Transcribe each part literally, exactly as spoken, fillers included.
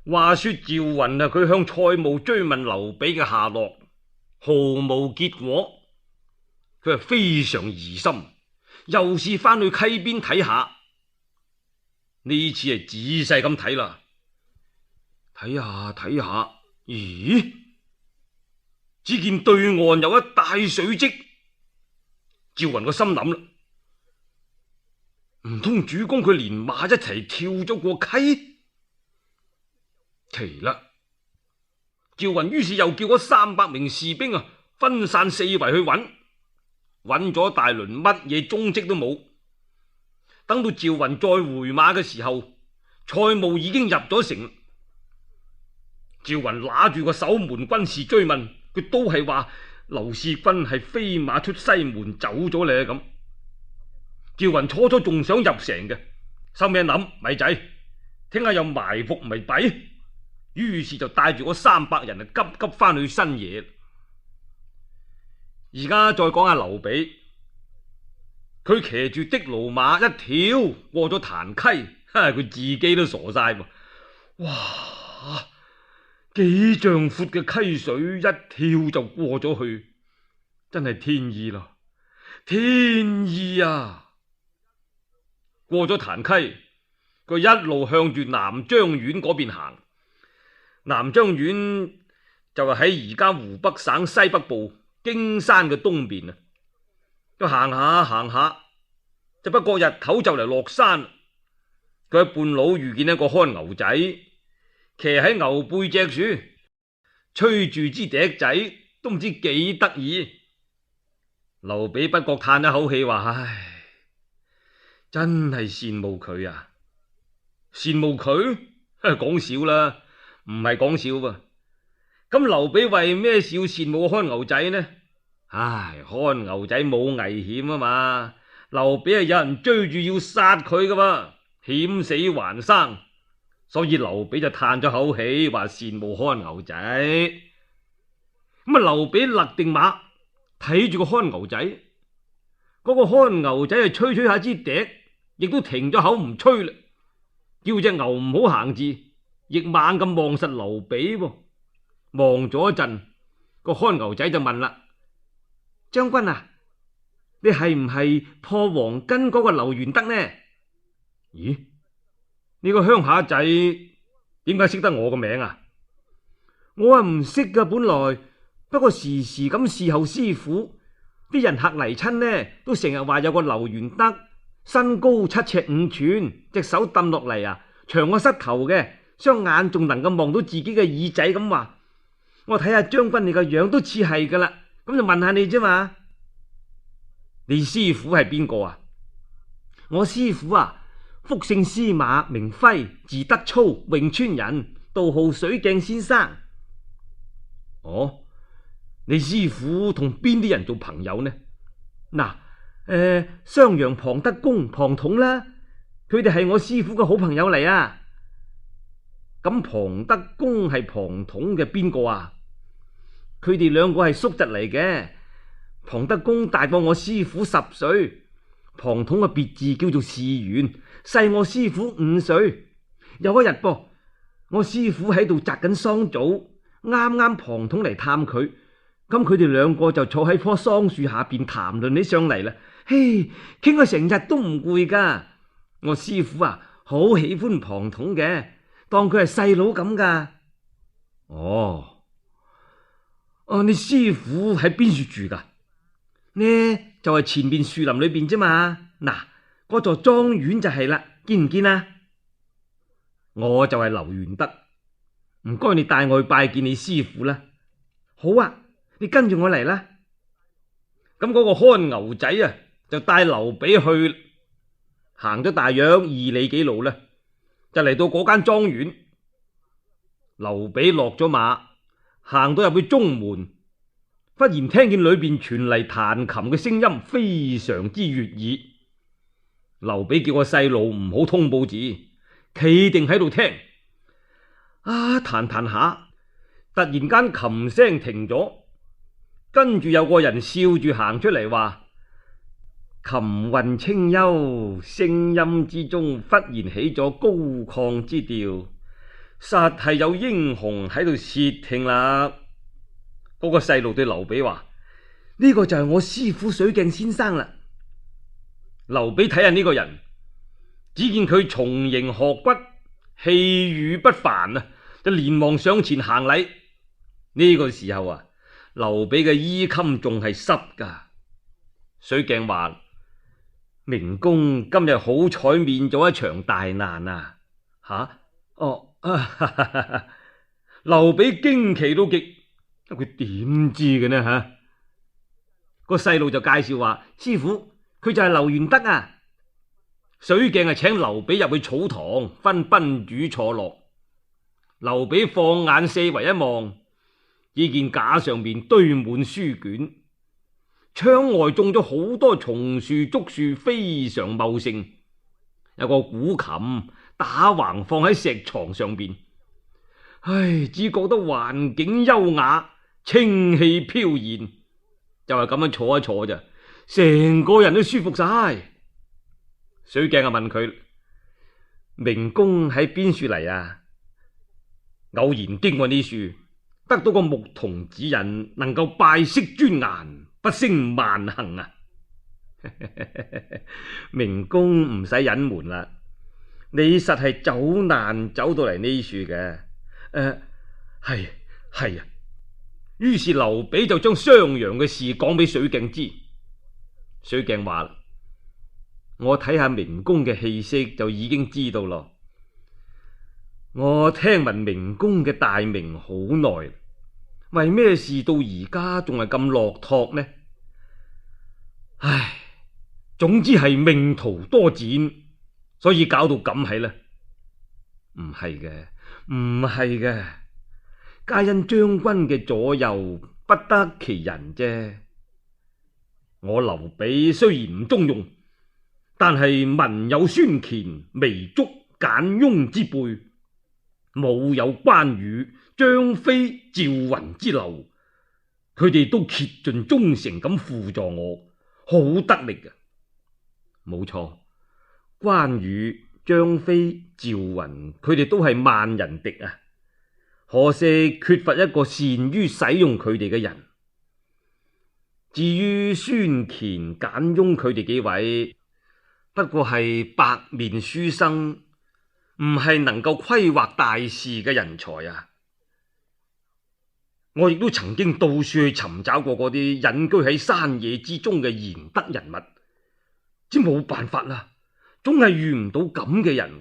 話說趙雲啊，佢向蔡瑁追問劉備嘅下落，毫無結果。佢係非常疑心，又是翻去溪邊睇下。呢次係仔細咁睇啦，睇下睇下，咦？只見對岸有一大水迹。趙雲個心諗啦，唔通主公佢連馬一齊跳咗過溪？奇啦！趙雲於是又叫嗰三百名士兵啊，分散四圍去揾，揾咗大輪，乜嘢蹤跡都冇。等到趙雲再回馬嘅時候，蔡瑁已經入咗城。趙雲拿住個守門軍士追問，佢都係話劉使君係飛馬出西門走咗咧咁。趙雲初初仲想入城嘅，收尾一諗咪仔，聽下有埋伏咪弊，於是就帶住嗰三百人啊，急急翻去新野。而家再講下劉備，佢騎住的盧馬一跳過咗壇溪，哈，佢自己都傻晒喎！哇，幾丈闊嘅溪水一跳就過咗去，真係天意啦，天意啊！過咗壇溪，佢一路向住南張縣嗰邊行。南張縣就係喺而家湖北省西北部荊山嘅東邊啊。都行下行下，就不過日頭就嚟落山。佢喺半路遇見一個看牛仔，騎喺牛背脊樹，吹住支笛仔，都唔知幾得意。劉備不覺嘆一口氣，話：唉，真係羨慕佢啊！羨慕佢？講笑啦，唔係講笑噃。咁劉備為咩事要羨慕看牛仔呢？唉，看牛仔冇危險啊嘛，劉備係有人追住要殺佢噶噃，險死還生，所以劉備就嘆咗口氣，話羨慕看牛仔。咁啊，劉備勒定馬，睇住個看牛仔，嗰個看牛仔係吹吹下支笛，亦都停咗口唔吹啦，叫隻牛唔好行字，亦猛咁望實劉備。望咗一陣，個看牛仔就問啦：將軍啊，你係唔係破黃巾嗰個劉玄德呢？咦，呢個鄉下仔點解識得我個名啊？我啊唔識噶，本來不過時時咁侍候師傅，啲人客嚟親呢，都成日話有個劉玄德，身高七尺五寸，隻手抌落嚟啊，長過膝頭嘅，雙眼仲能夠望到自己嘅耳仔咁話。我睇下將軍你個樣都似係噶啦，咁就問下你啫嘛。你師傅係邊個啊？我師傅啊，福姓司馬，名輝，字德操，潁川人，道號水鏡先生。哦，你師傅同邊啲人做朋友呢？嗱，誒、呃，襄陽龐德公、龐統啦，佢哋係我師傅嘅好朋友嚟啊。咁龐德公係龐統嘅邊個啊？佢哋兩個係叔侄嚟嘅。龐德公大過我師傅十歲，龐統嘅別字叫做士元，細我師傅五歲。有一日噃，我師傅喺度摘緊桑棗，啱啱龐統嚟探佢，咁佢哋兩個就坐喺棵桑樹下邊談論起上嚟啦。嘿，傾咗成日都唔攰噶。我師傅啊，好喜歡龐統嘅，當佢係細佬咁噶。哦，哦，你師傅喺邊處住噶？呢就係前面樹林裏邊啫嘛。嗱，嗰座莊園就係啦，見唔見啊？我就係劉玄德，唔該你帶我去拜見你師傅啦。好啊，你跟住我嚟啦。咁嗰個看牛仔啊，就帶劉備去，行咗大約二里幾路啦，就嚟到嗰間莊園。劉備落咗馬，行到入去中門，忽然聽見裏邊傳嚟彈琴嘅聲音，非常之悅耳。劉備叫個細路唔好通報字，企定喺度聽。啊，彈彈下，突然間琴聲停咗，跟住有個人笑住行出嚟話：琴韻清幽，聲音之中忽然起咗高亢之調， 實係有英雄喺度竊聽啦。嗰、那個細路對劉備話：呢、這個就係我師傅水鏡先生啦。劉備睇下呢個人，只見佢松形殼骨，氣宇不凡啊，就連忙上前行禮。呢、這個時候啊，劉備嘅衣襟仲係濕噶。水鏡話：明公今日好彩免咗一場大難啊！吓、啊，哦，啊、哈哈哈哈劉備驚奇到極，佢點知嘅呢？吓、啊，個細路就介紹話：師傅，佢就係劉玄德啊！水鏡係請劉備入去草堂，分賓主坐落。劉備放眼四圍一望，只見架上面堆滿書卷，窗外種咗好多松樹、竹樹，非常茂盛。有個古琴打橫放喺石床上邊，唉，只覺得環境優雅，清氣飄然，就係咁樣坐一坐咋，成個人都舒服晒。水鏡啊問佢：明公喺邊處嚟啊？偶然經過呢處，得到個牧童指引，能夠拜識尊顏，不勝萬幸啊！明公唔使隱瞞啦，你實係走難走到嚟呢處嘅。誒、呃，係係啊。於是劉備就將襄陽嘅事講俾水鏡知。水鏡話：我睇下明公嘅氣息就已經知道咯。我聽聞明公嘅大名好耐，為咩事到而家仲係咁落拓呢？唉，總之係命途多展，所以搞到咁係啦。唔係嘅，唔係嘅，皆因將軍嘅左右不得其人啫。我劉備雖然唔中用，但係文有孫乾、糜竺、簡雍之輩，武有關羽、張飛、趙雲之流，佢哋都竭盡忠誠咁輔助我，好得力嘅。冇錯，關羽、張飛、趙雲，佢哋都係萬人敵啊！可惜缺乏一個善於使用佢哋嘅人。至於孫乾、簡雍佢哋幾位，不過係白面書生，唔係能夠規劃大事嘅人才啊！我亦都曾經到處去尋找過嗰啲隱居喺山野之中嘅賢德人物，只冇辦法啦，總係遇唔到咁嘅人。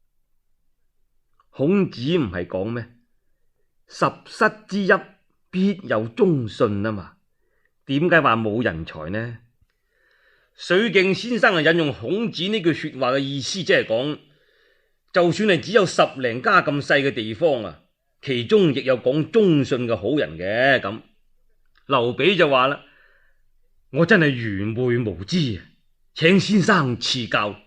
孔子唔係講咩？十室之邑必有忠信啊嘛，點解話冇人才呢？水鏡先生啊引用孔子呢句說話嘅意思，即係講，就算係只有十零家咁細嘅地方啊，其中亦有講忠信嘅好人嘅。咁劉備就話啦：我真係愚昧無知，請先生賜教。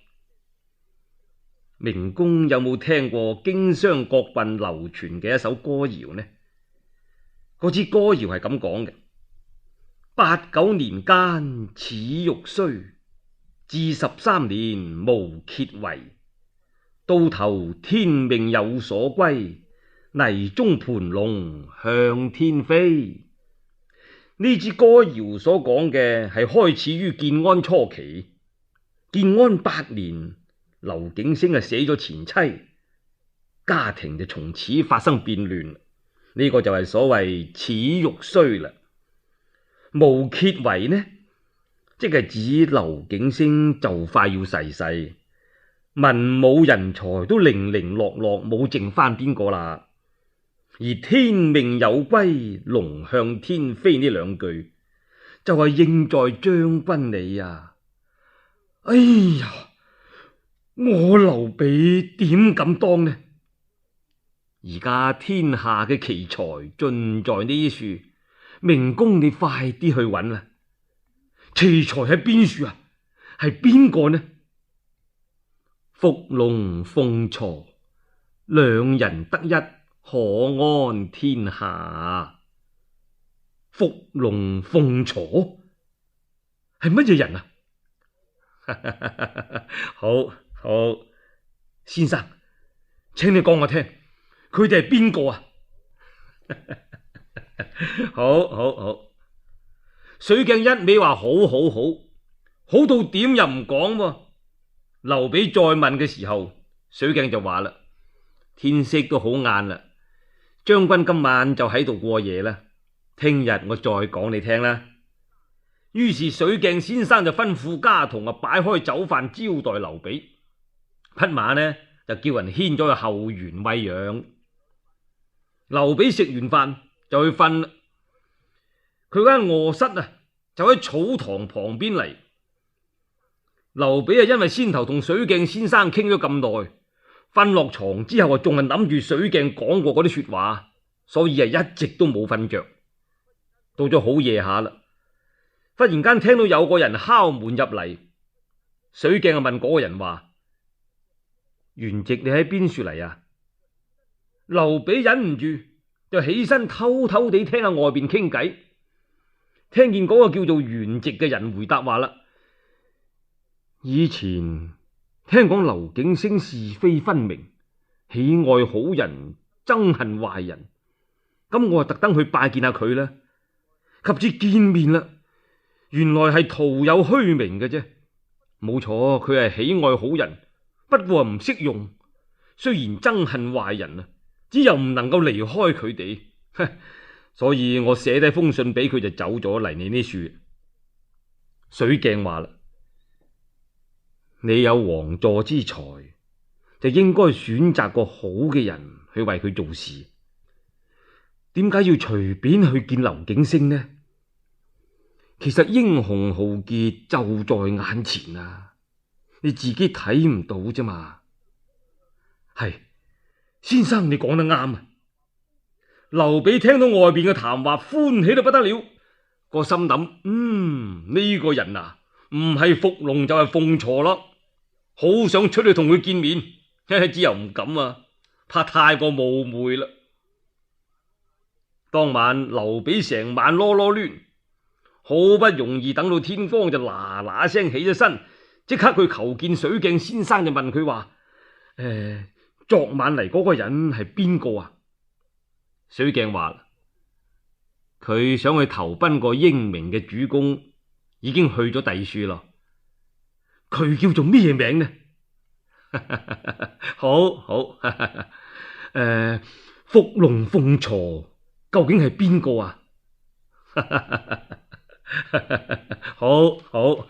明公有冇聽過荊襄國郡流傳嘅一首歌謠呢？嗰支歌謠係咁講嘅：八九年間始欲衰，至十三年無歇為。到頭天命有所歸，泥中盤龍向天飛。呢支歌謠所講嘅係開始於建安初期。建安八年，劉景升啊死咗前妻，家庭就從此發生變亂。呢、這個就係所謂始欲衰啦。無歇為呢，即係指劉景升就快要逝世，文武人才都零零落落，冇剩翻邊個啦。而天命有歸，龍向天飛呢兩句就係、是、應在將軍你啊！哎呀，我劉備點敢當呢？而家天下嘅奇才盡在呢處，明公你快啲去揾啦！奇才喺邊處啊？係邊個呢？伏龍鳳雛兩人得一，可安天下。伏龍鳳雛係乜嘢人啊？好好，先生，請你講我聽， 佢哋係邊個啊？好好好，水鏡一味話好好好，好到點又唔講喎。劉備再問嘅時候，水鏡就話啦：天色都好晏啦，將軍今晚就喺度過夜啦，聽日我再講你聽啦。於是水鏡先生就吩咐家童啊，擺開酒飯招待劉備，匹馬呢就叫人牽咗去後園餵養。劉備食完飯就去瞓啦，佢間臥室啊就喺草堂旁邊嚟。劉備啊因為先頭同水鏡先生傾咗咁耐，瞓落床之後啊仲係諗住水鏡講過嗰啲說話，所以啊一直都冇瞓着。到咗好夜下啦，忽然間聽到有個人敲門入嚟，水鏡啊問嗰個人話：元夕你喺邊處嚟啊？劉備忍唔住就起身偷偷地聽下外邊傾偈，聽見嗰個叫做元夕嘅人回答話啦：以前聽講劉景升是非分明，喜愛好人，憎恨壞人，咁我啊特登去拜見下佢啦。及至見面啦，原來係徒有虛名嘅啫。冇錯，佢係喜愛好人，不過唔識用。雖然憎恨壞人啊，只又唔能夠離開佢哋，所以我寫低封信俾佢就走咗嚟你呢處。水鏡話啦：你有王座之才，就應該選擇個好嘅人去為佢做事。點解要隨便去見劉景升呢？其實英雄豪傑就在眼前啊，你自己睇唔到啫嘛。係，先生你講得啱啊。劉備聽到外邊嘅談話，歡喜到不得了，個心諗：嗯，呢個人啊，唔係伏龍就係鳳雛咯，好想出去同佢見面，只又唔敢啊，怕太過冒昧啦。當晚劉備成晚囉囉攣，好不容易等到天光就嗱嗱聲起咗身，即刻去求見水鏡先生，就問佢話：誒、呃，昨晚嚟嗰個人係邊個啊？水鏡話：佢想去投奔個英明嘅主公，已經去咗第處咯。佢叫做咩名呢？好好，誒、呃，伏龍鳳雛究竟係邊個啊？好好，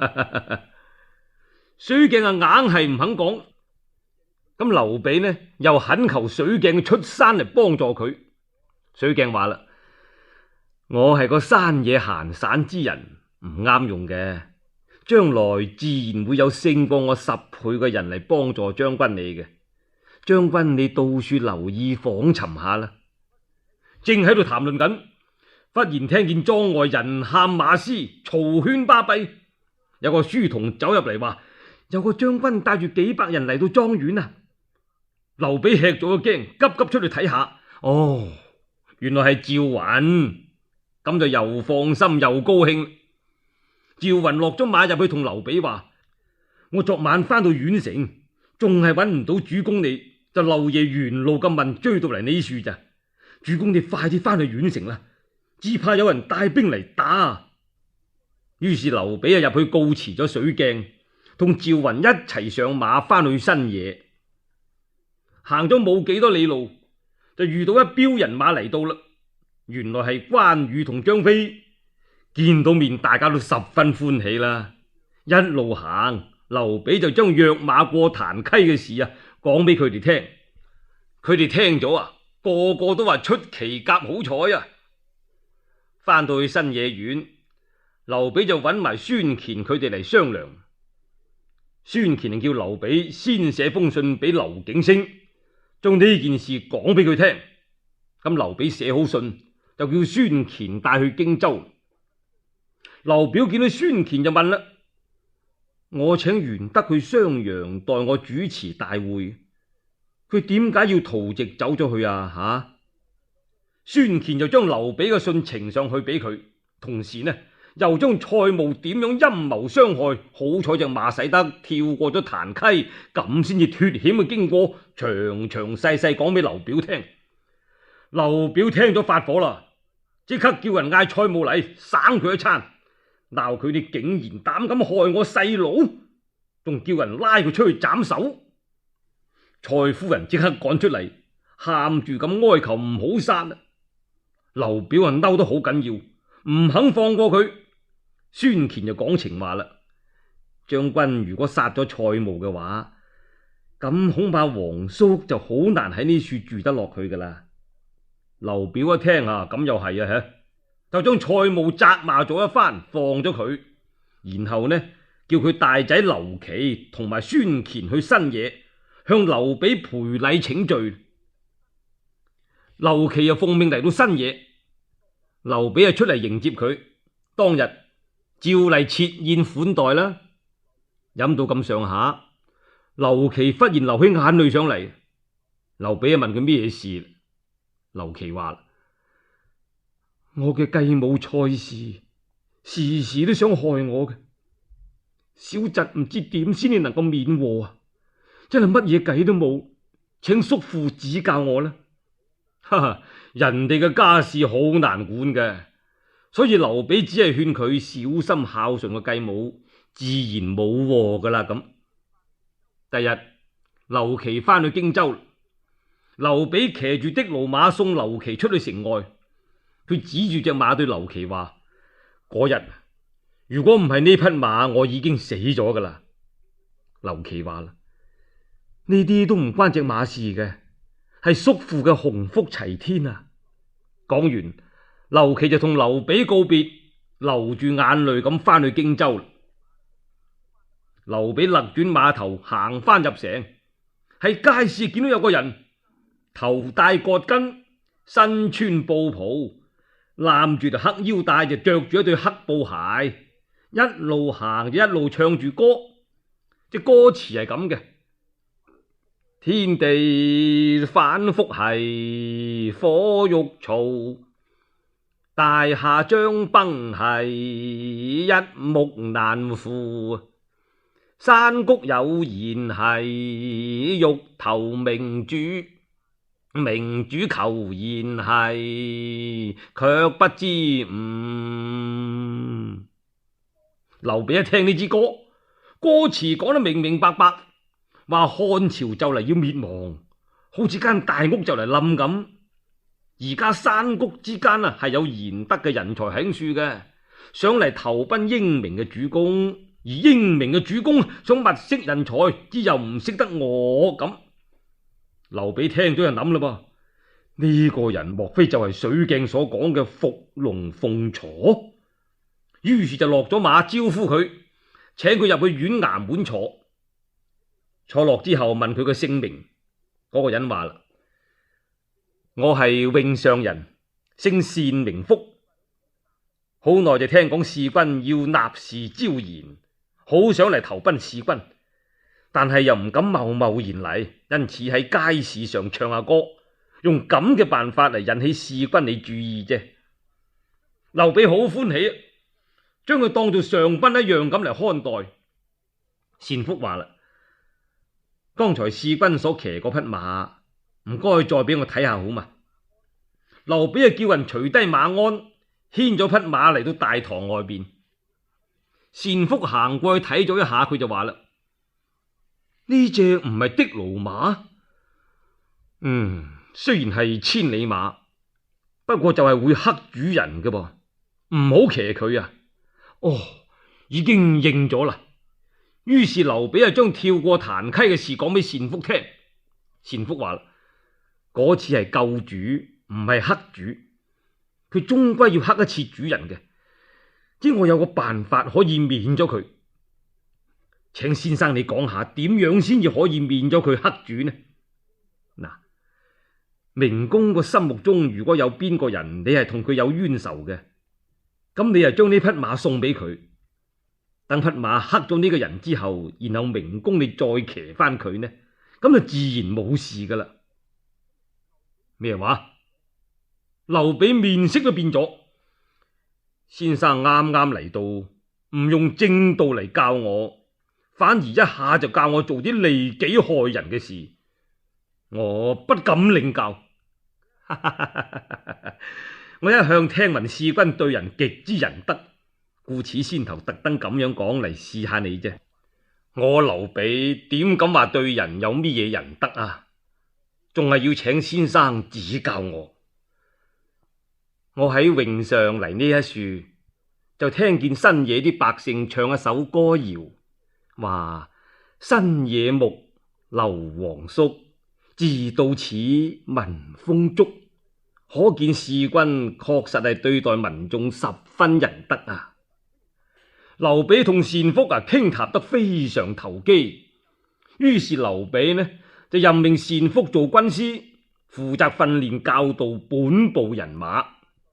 水鏡啊硬係唔肯講。咁劉備呢又懇求水鏡出山嚟幫助佢。水鏡話啦：我係個山野閒散之人，唔啱用嘅。將來自然會有勝過我十倍嘅人嚟幫助將軍你嘅。將軍你到處留意訪尋下啦。正喺度談論緊，忽然聽見莊外人喊馬嘶，嘈喧巴閉。有個書童走入嚟話：有個將軍帶住幾百人嚟到莊園啊！劉備吃咗個驚，急急出去睇下。哦，原來係趙雲，咁就又放心又高興。趙雲落咗馬入去同劉備話：我昨晚翻到縣城，仲係揾唔到主公你，就漏夜沿路咁問，追到嚟呢處咋。主公你快啲翻去縣城啦，只怕有人帶兵嚟打。於是劉備啊入去告辭咗水鏡，同趙雲一齊上馬翻去新野。行咗冇幾多里路，就遇到一彪人馬嚟到啦。原來係關羽同張飛，見到面大家都十分歡喜啦。一路行，劉備就將躍馬過檀溪嘅事啊講俾佢哋聽。佢哋聽咗啊，個個都話出奇夾好彩啊！翻到去新野縣，劉備就揾埋孫乾佢哋嚟商量。孫乾叫劉備先寫封信俾劉景升，將呢件事講俾佢聽。咁劉備寫好信，就叫孫乾帶去荊州。劉表見到孫乾就問啦：我請玄德去襄陽代我主持大會，佢點解要逃籍走咗去啊？吓、啊！孫乾就將劉備嘅信呈上去俾佢，同時呢又將蔡瑁點樣陰謀傷害，好彩隻馬使得跳過咗檀溪，咁先至脫險嘅經過，詳詳細細講俾劉表聽。 劉表聽咗發火啦，即刻叫人嗌蔡瑁嚟省佢一餐，鬧佢哋竟然膽敢害我細佬，仲叫人拉佢出去斬首。蔡夫人即刻趕出嚟，喊住咁哀求唔好殺啦。劉表啊嬲得好緊要，唔肯放過佢。孫乾就講情話啦，將軍如果殺咗蔡瑁嘅話，咁恐怕皇叔就好難喺呢處住得落去噶啦。劉表一聽啊，咁又係啊，就將蔡瑁責罵咗一番，放咗佢，然後呢叫佢大仔劉琦同埋孫乾去新野向劉備賠禮請罪。劉琦又奉命嚟到新野，劉備啊出嚟迎接佢，當日照例設宴款待啦。飲到咁上下，劉琦忽然流起眼淚上嚟。劉備啊問佢咩事，劉琦話：我嘅繼母蔡氏時時都想害我嘅，小侄唔知點先至能夠免禍啊！真係乜嘢計都冇，請叔父指教我啦。哈哈，人哋嘅家事好難管嘅，所以劉備只係勸佢小心孝順個繼母，自然冇禍噶啦。咁第日劉琦翻去荊州，劉備騎住的盧馬送劉琦出去城外，佢指住隻馬對劉琦話：嗰日如果唔係呢匹馬，我已經死咗噶啦。劉琦話啦：呢啲都唔關隻馬事嘅，係叔父嘅鴻福齊天啊！講完，劉琦就同劉備告別，流住眼淚咁翻去荊州。劉備勒轉馬頭行翻入城，喺街市見到有個人頭戴葛巾，身穿布袍，攬住條黑腰帶，就着住一對黑布鞋，一路行就一路唱住歌。隻歌詞係咁嘅：天地反復兮火欲燥，大廈將崩兮一木難扶，山谷有言兮欲投明主，明主求言兮卻不知吾。劉備一聽呢支歌，歌詞講得明明白白，話漢朝就嚟要滅亡，好似間大屋就嚟冧咁。而家山谷之間啊，係有賢德嘅人才喺處嘅，想嚟投奔英明嘅主公，而英明嘅主公想物色人才，之又唔識得我咁。劉備聽咗就諗啦噃，呢、這個人莫非就係水鏡所講嘅伏龍鳳雛？於是就落咗馬招呼佢，請佢入去縣衙門坐。坐落之後問佢嘅姓名，嗰、那個人話啦：我係詠上人，姓單名福，好耐就聽講使君要納士招賢，好想嚟投奔使君，但係又唔敢貿貿然嚟，因此喺街市上唱下歌，用咁嘅辦法嚟引起使君你注意啫。劉備好歡喜，將佢當做上賓一樣咁嚟看待。單福話啦：剛才使君所騎嗰匹馬，唔該再俾我睇下好嘛？劉備啊叫人除低馬鞍，牽咗匹馬嚟到大堂外邊。單福行過去睇咗一下，佢就話啦：呢隻唔係的盧馬？嗯，雖然係千里馬，不過就係會克主人嘅噃，唔好騎佢啊！哦，已經應咗啦。於是劉備啊將跳過檀溪嘅事講俾單福聽。單福話啦：嗰次係救主，唔係克主，佢終歸要克一次主人嘅。即我有個辦法可以免咗佢，請先生你講下點樣先至可以免咗佢克主呢？嗱，明公個心目中如果有邊個人你係同佢有冤仇嘅，咁你就將呢匹馬送俾佢，等匹馬克咗呢個人之後，然後明公你再騎翻佢呢，咁就自然冇事噶啦。咩話？劉備面色都變咗。先生啱啱嚟到，唔用正道嚟教我，反而一下就教我做啲利己害人嘅事，我不敢領教。 我一向聽聞使君對人極之仁德，故此先頭特登咁樣講嚟試下你啫。我劉備點敢話對人有乜嘢仁德啊？仲係要請先生指教我。我喺詠上嚟呢一樹，就聽見新野啲百姓唱一首歌謠，話新野木，劉皇叔，自到此民豐足。可見使君確實係對待民眾十分仁德啊！劉備同單福啊傾談得非常投機，於是劉備呢就任命單福做軍師，負責訓練教導本部人馬。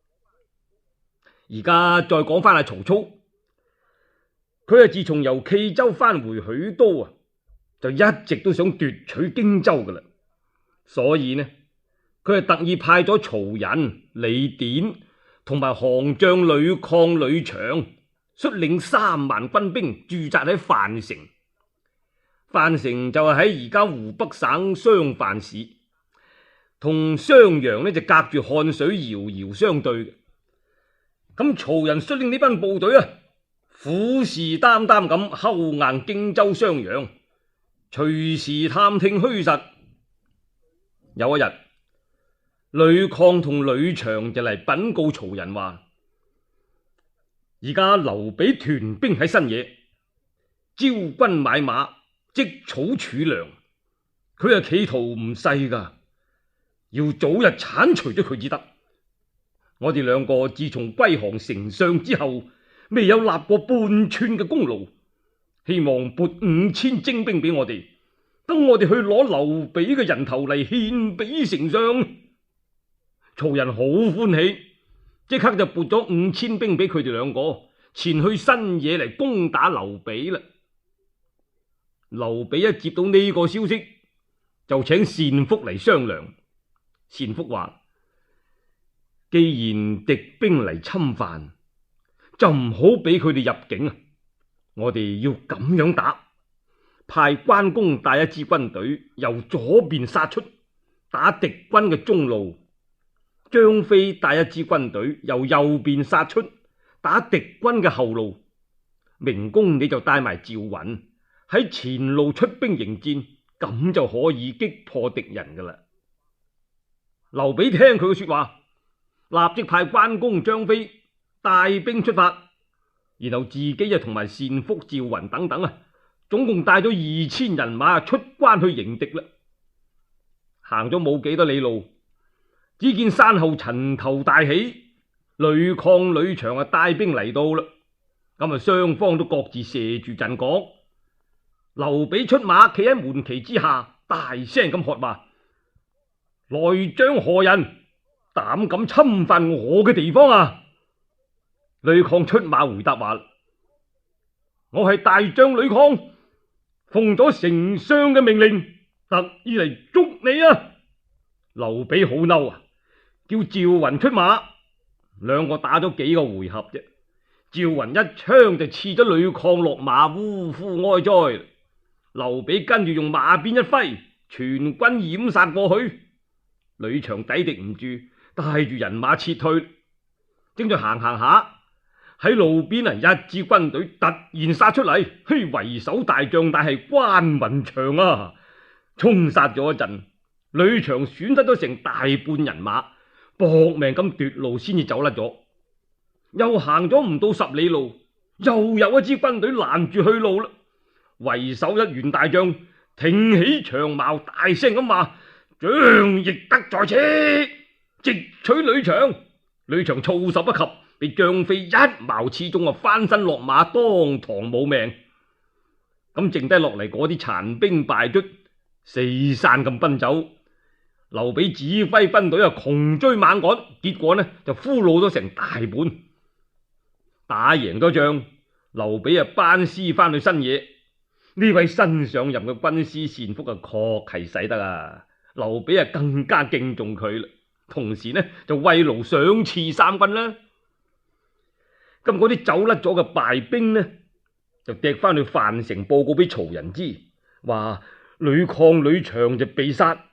而家再講翻阿曹操，佢啊自從由冀州翻回許都啊，就一直都想奪取荊州噶啦，所以呢，佢係特意派咗曹仁、李典同埋降將呂曠、呂祥率領三萬軍兵駐紮喺樊城。樊城就係喺而家湖北省襄樊市，同襄陽呢就隔住漢水，遙遙相對嘅。咁曹仁率領呢班部隊啊，虎視眈眈咁睺硬荊州襄陽，隨時探聽虛實。有一日，呂曠同呂祥就嚟稟告曹仁話：而家劉備屯兵喺新野，招軍買馬，積草儲糧，佢係企圖唔細噶，要早日鏟除咗佢至得。我哋兩個自從歸降丞相之後，未有立過半寸嘅功勞，希望撥五千精兵俾我哋，等我哋去攞劉備嘅人頭嚟獻俾丞相。曹仁好歡喜，即刻就撥咗五千兵俾佢哋兩個，前去新野嚟攻打劉備啦。劉備一接到呢個消息，就請單福嚟商量。單福話：既然敵兵嚟侵犯，就唔好俾佢哋入境啊！我哋要咁樣打，派關公帶一支軍隊由左邊殺出，打敵軍嘅中路；張飛帶一支軍隊由右邊殺出，打敵軍嘅後路。明公你就帶埋趙雲喺前路出兵迎戰，咁就可以擊破敵人噶啦。劉備聽佢嘅說話，立即派關公、張飛帶兵出發，然後自己就同埋單福、趙雲等等啊，總共帶咗二千人馬出關去迎敵啦。行咗冇幾多里路，只見山後塵頭大起，呂曠、呂祥啊帶兵嚟到啦。咁啊，雙方都各自射住陣講。劉備出馬，企喺門旗之下，大聲咁喝話：來將何人？膽敢侵犯我嘅地方啊！呂曠出馬回答話：我係大將呂曠，奉咗丞相嘅命令，特意嚟捉你啊！劉備好嬲啊，叫趙雲出馬，兩個打咗幾個回合啫。趙雲一槍就刺咗呂曠落馬，嗚呼哀哉。劉備跟住用馬鞭一揮，全軍掩殺過去。呂祥抵敵唔住，帶住人馬撤退。正在行行下，喺路邊啊，一支軍隊突然殺出嚟，嘿，為首大將但係關雲長啊！衝殺咗一陣，呂祥損失咗成大半人馬，搏命咁奪路先至走甩咗。又行咗唔到十里路，又有一支軍隊攔住去路啦。為首一員大將挺起長矛，大聲咁話：將翼德在此，直取呂祥。呂祥措手不及，被張飛一矛刺中啊，翻身落馬，當堂冇命。咁剩低落嚟嗰啲殘兵敗卒，四散咁奔走。劉備指揮軍隊啊，窮追猛趕，結果呢就俘虜咗成大半。打贏咗仗，劉備啊班師翻去新野。呢位新上任嘅軍師單福啊，確係使得啊！劉備啊更加敬重佢啦，同時呢就慰勞賞賜三軍啦。咁嗰啲走甩咗嘅敗兵呢，就趯翻去樊城報告俾曹仁知，話呂曠、呂祥就被殺，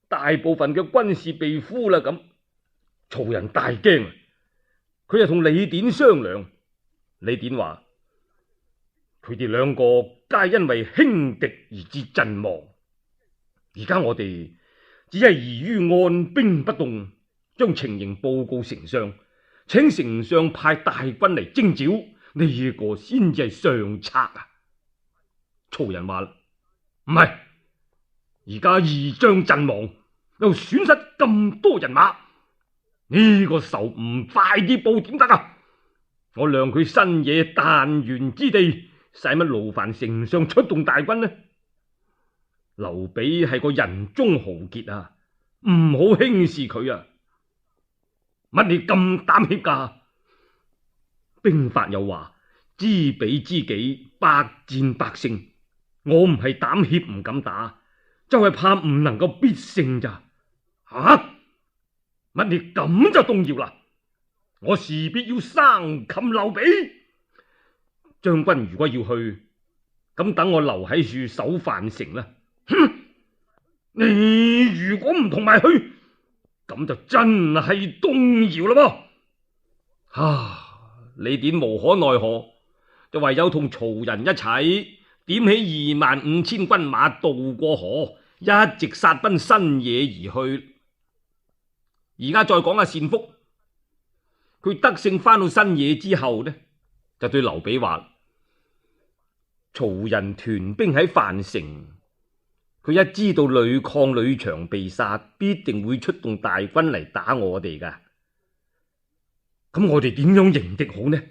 大部分嘅軍士被俘啦。咁曹仁大驚，佢又同李典商量。李典話：佢哋兩個皆因為輕敵而致陣亡，而家我哋只係宜於按兵不動，將情形報告丞相，請丞相派大軍嚟征剿，呢、這個先至係上策啊！曹仁話：唔係，而家二將陣亡，又損失咁多人馬，呢、這個仇唔快啲報點得啊？我量佢新野彈丸之地，使乜勞煩丞相出動大軍呢？劉備係個人中豪傑啊，唔好輕視佢啊！乜你咁膽怯噶？兵法又話知彼知己，百戰百勝。我唔係膽怯唔敢打，就係、是、怕唔能夠必勝咋？吓、啊？乜你咁就動搖啦？我事必要生擒劉備。將軍如果要去，咁等我留喺處守樊城啦。哼！你如果唔同埋去，咁就真係動搖啦噃。啊！李典無可奈何，就唯有同曹仁一齊點起二萬五千軍馬渡過河，一直殺奔新野而去。而家再講下單福。佢得勝翻到新野之後呢，就對劉備話：曹仁屯兵喺樊城，佢一知道呂曠、呂長被殺，必定會出動大軍嚟打我哋噶。咁我哋點樣迎敵好呢？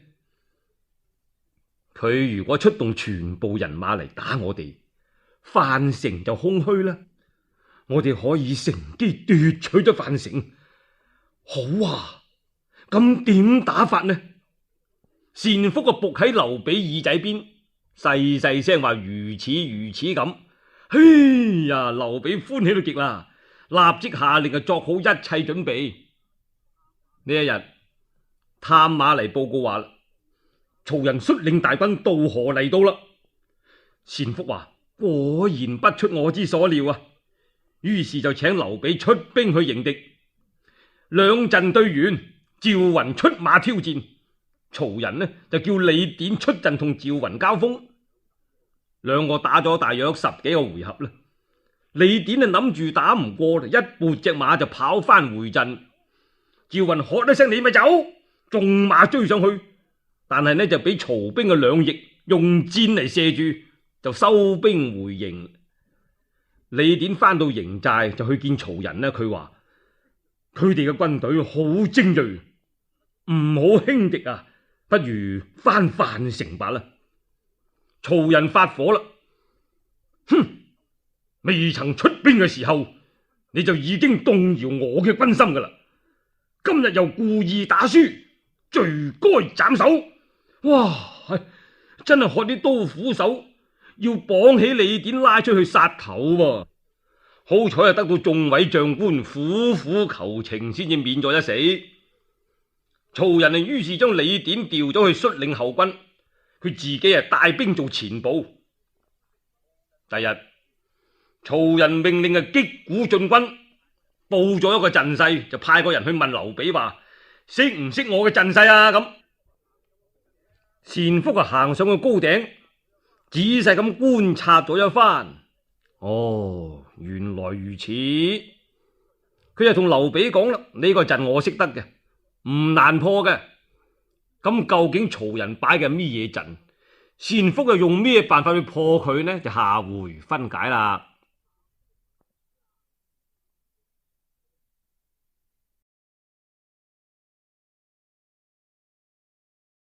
佢如果出動全部人馬嚟打我哋，樊城就空虛啦。我哋可以乘機奪取咗樊城。好啊！咁點打法呢？單福個伏喺劉備耳仔邊，細細聲話如此如此咁。嘿呀！劉備歡喜到極啦，立即下令啊，作好一切準備。呢一日探馬嚟報告話，曹仁率領大軍渡河嚟到啦。單福話果然不出我之所料啊，於是就請劉備出兵去迎敵。兩陣對完，趙雲出馬挑戰，曹仁呢就叫李典出陣同趙雲交鋒。兩個打咗大約十幾個回合啦，李典就諗住打唔過，一撥隻馬就跑翻回陣。趙雲喝一聲你咪走，縱馬追上去，但係呢就俾曹兵嘅兩翼用箭嚟射住，就收兵回營。李典翻到營寨就去見曹仁呢，佢話佢哋嘅軍隊好精銳，唔好輕敵啊，不如翻樊城吧啦。曹仁發火啦，哼！未曾出兵嘅時候，你就已經動搖我嘅軍心噶啦，今日又故意打輸，罪該斬首。哇！真係學啲刀斧手，要綁起李典拉出去殺頭喎。好彩係得到眾位將官苦苦求情，先至免咗一死。曹仁啊，於是將李典調咗去率領後軍，佢自己係帶兵做前部。第日，曹仁命令啊擊鼓進軍，報咗一個陣勢，就派個人去問劉備話：識唔識我嘅陣勢啊？咁單福啊行上去高頂，仔細咁觀察咗一番。哦，原來如此。佢就同劉備講啦：呢個陣我識得嘅，唔難破嘅。咁究竟曹仁擺嘅咩嘢陣？單福又用咩辦法去破佢呢？就下回分解啦。